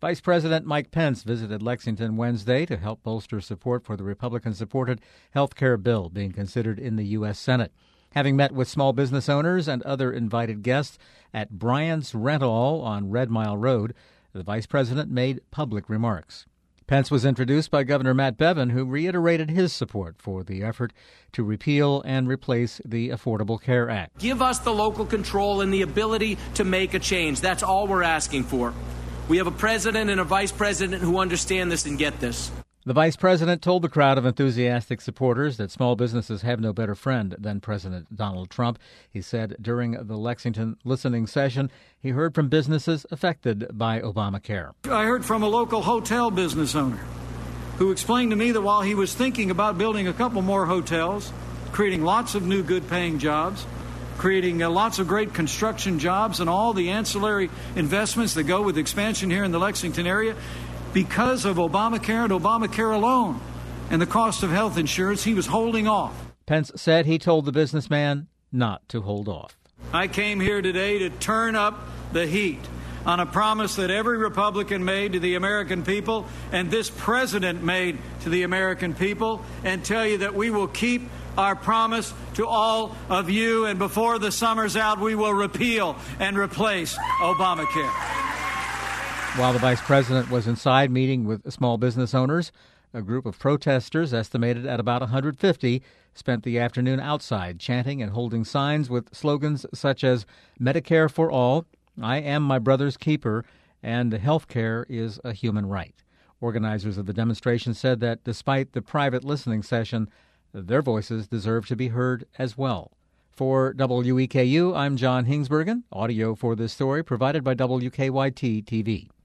Vice President Mike Pence visited Lexington Wednesday to help bolster support for the Republican-supported health care bill being considered in the U.S. Senate. Having met with small business owners and other invited guests at Bryant's Rental on Red Mile Road, the vice president made public remarks. Pence was introduced by Governor Matt Bevin, who reiterated his support for the effort to repeal and replace the Affordable Care Act. Give us the local control and the ability to make a change. That's all we're asking for. We have a president and a vice president who understand this and get this. The vice president told the crowd of enthusiastic supporters that small businesses have no better friend than President Donald Trump. He said during the Lexington listening session he heard from businesses affected by Obamacare. I heard from a local hotel business owner who explained to me that while he was thinking about building a couple more hotels, creating lots of new good-paying jobs, creating lots of great construction jobs and all the ancillary investments that go with expansion here in the Lexington area, because of Obamacare and Obamacare alone and the cost of health insurance, he was holding off. Pence said he told the businessman not to hold off. I came here today to turn up the heat on a promise that every Republican made to the American people and this president made to the American people, and tell you that we will keep our promise to all of you, and before the summer's out, we will repeal and replace Obamacare. While the vice president was inside meeting with small business owners, a group of protesters, estimated at about 150, spent the afternoon outside chanting and holding signs with slogans such as Medicare for all, I am my brother's keeper, and health care is a human right. Organizers of the demonstration said that despite the private listening session, their voices deserve to be heard as well. For WEKU, I'm John Hingsbergen. Audio for this story provided by WKYT-TV.